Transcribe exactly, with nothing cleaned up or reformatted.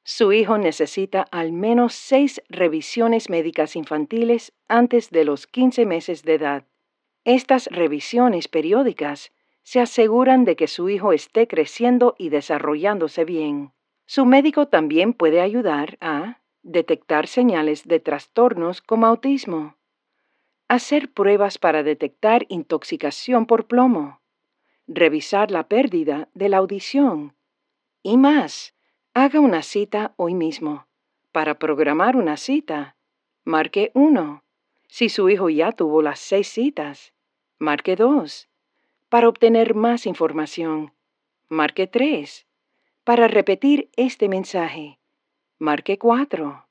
Su hijo necesita al menos seis revisiones médicas infantiles antes de los quince meses de edad. Estas revisiones periódicas se aseguran de que su hijo esté creciendo y desarrollándose bien. Su médico también puede ayudar a detectar señales de trastornos como autismo, hacer pruebas para detectar intoxicación por plomo, revisar la pérdida de la audición y más. Haga una cita hoy mismo. Para programar una cita, marque uno. Si su hijo ya tuvo las seis citas, marque dos. Para obtener más información, marque tres. Para repetir este mensaje, marque cuatro.